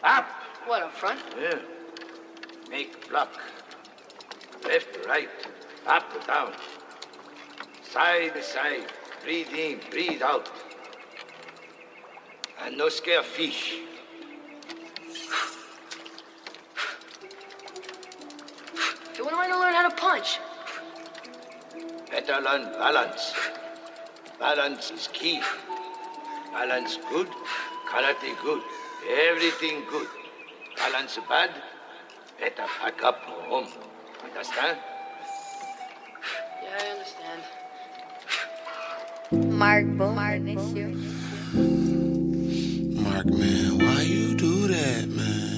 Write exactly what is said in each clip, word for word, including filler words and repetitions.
Up. What, up front? Yeah. Make block. Left, right, up, down. Side to side. Breathe in, breathe out. And no scare fish. Hey, when am I gonna learn how to punch? Better learn balance. Balance is key. Balance good, karate good. Everything good. Balance bad, better pack up home. Understand? Yeah, I understand. Mark Boom, Mark issue. Mark, man, why you do that, man?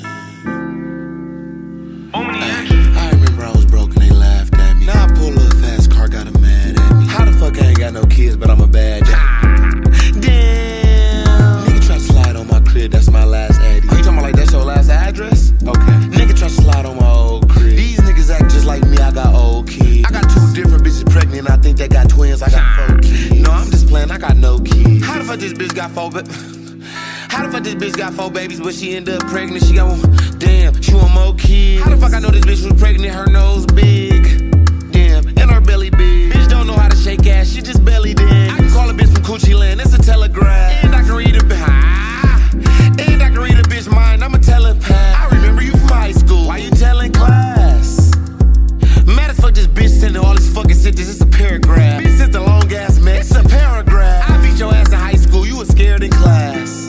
Ay, I remember I was broke and they laughed at me. Now I pull up fast car, got 'em mad at me. How the fuck I ain't got no kids, but I'm a bad guy? Damn. Nigga try to slide on my crib, that's my last addy. Oh, you talking about like that's your last address? Okay. Nigga try to slide on my old crib. These niggas act just like me, I got old kids. I got two different bitches pregnant, I think they got twins, I got four kids. No, I'm just playing, I got no kids. How the fuck this bitch got four ba- How the fuck this bitch got four babies, but she ended up pregnant? She got one. Damn, she want more kids. How the fuck I know this bitch was pregnant? Her nose big. Damn, and her belly big. Bitch don't know how to shake ass, she just belly dance. I can call a bitch from Coochie Land, that's a telegraph. And I can read a bitch. Ah, and I can read a bitch mind, I'm a telepath. I remember you from high school. Why you telling class? Mad as fuck this bitch sending all these fucking sentences, it's a paragraph. Bitch sent the long ass mess, it's a paragraph. I beat your ass in high school, you was scared in class.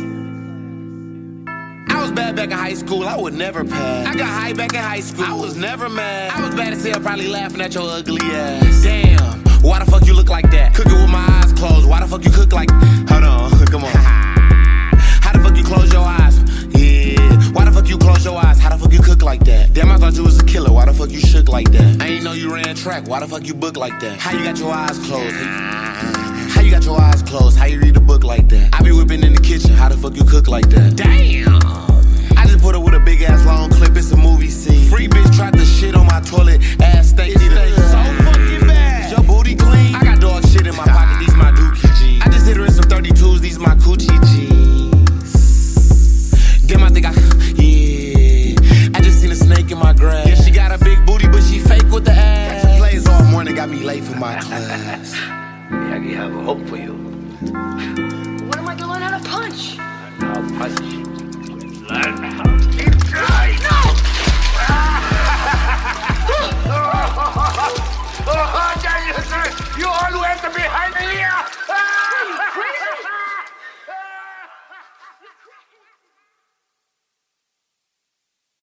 I was bad back in high school, I would never pass. I got high back in high school, I was never mad. I was bad as hell, probably laughing at your ugly ass. Damn, why the fuck you look like that? Cooking with my eyes closed, why the fuck you cook like... Hold on, come on. How the fuck you close your eyes? Yeah, why the fuck you close your eyes? How the fuck you cook like that? Damn, I thought you was a killer, why the fuck you shook like that? I ain't know you ran track, why the fuck you book like that? How you got your eyes closed? How you got your eyes closed? How you read a book like that? I be whipping in the kitchen, how the fuck you cook like that? Damn! I just put her with a big ass long clip, it's a movie scene. Free bitch tried to shit on my toilet, ass stank.